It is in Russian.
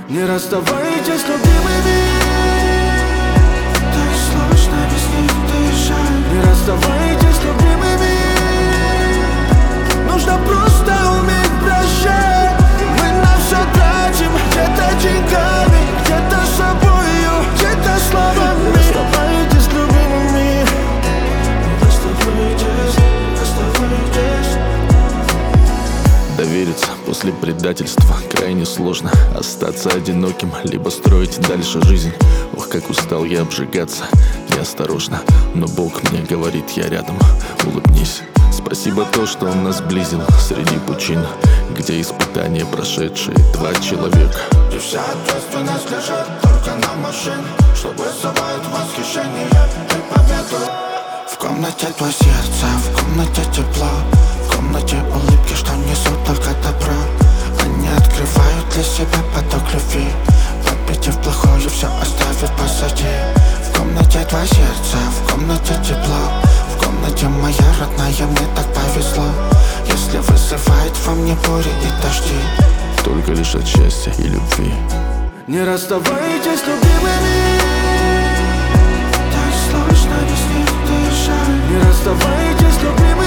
Не расставайтесь с любимыми. Так сложно без них дышать. Не расставайтесь с любимыми. Нужно просто уметь прощать. Мы на все тратим, где-то деньгами, где-то собою, где-то словами. Не расставайтесь с любимыми. Не расставайтесь, расставайтесь. Довериться после предательства крайне сложно. Остаться одиноким, либо строить дальше жизнь. Ох, как устал я обжигаться неосторожно, но Бог мне говорит, я рядом, улыбнись. Спасибо то, что Он нас сблизил среди пучин, где испытания прошедшие два человека. И вся ответственность лежит только на машин, что вызывает восхищение и победу. В комнате твое сердце, в комнате тепло, в комнате улыбки, что несут только добро. Они открывают для себя поток любви, победив плохое, все оставят позади. В комнате твое сердце, в комнате тепло, в комнате моя родная, мне так повезло. Если вызывает во мне бури и дожди, только лишь от счастья и любви. Не расставайтесь с любимыми. Так сложно без них дышать. Не расставайтесь с любимыми.